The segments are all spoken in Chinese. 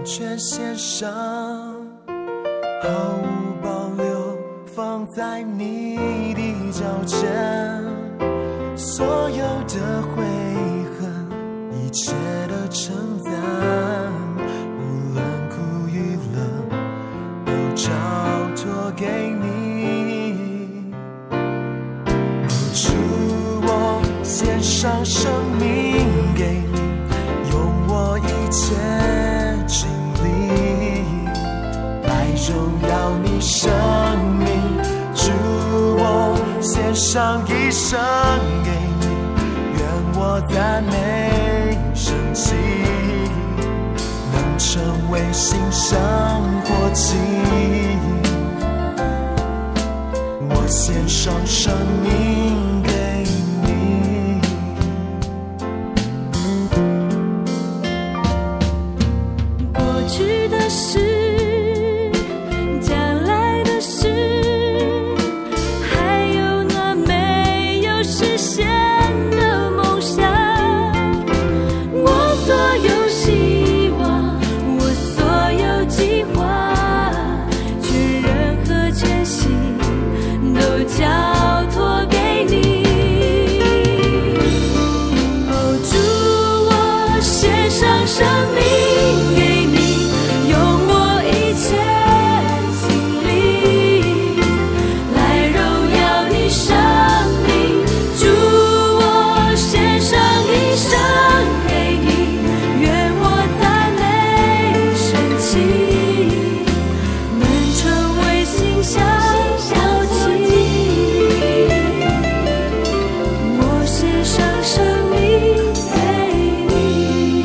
全献上，毫无保留放在你的脚前，所有的悔恨，一切的称赞，无论苦与乐，都交托给你。主，我献上生命给你，用我一切精力来荣耀你生命。主，我献上一生给你，愿我赞美神迹，能成为馨香火祭。我献上生命给你。 过去的事，将来的事，还有那没有实现的梦想，我所有希望，我所有计划，全人和全心都交托给你。哦，主，我献上生命给你，用我一切精力来荣耀你生命。主，我献上一生给你，愿我赞美神迹，能成为馨香火祭。我献上生命给你。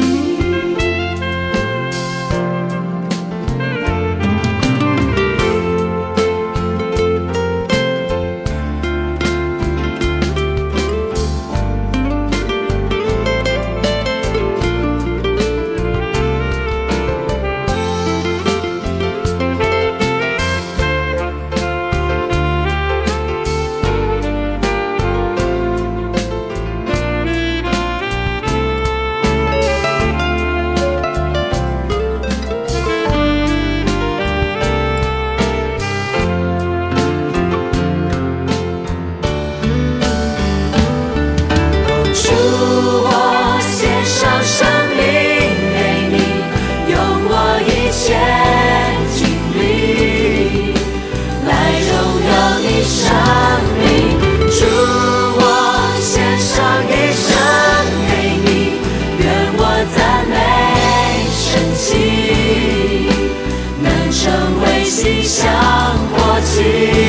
主，我献上生命给你，用我一切精力来荣耀你生命。主，我献上一生给你，愿我赞美神迹，能成为馨香火祭。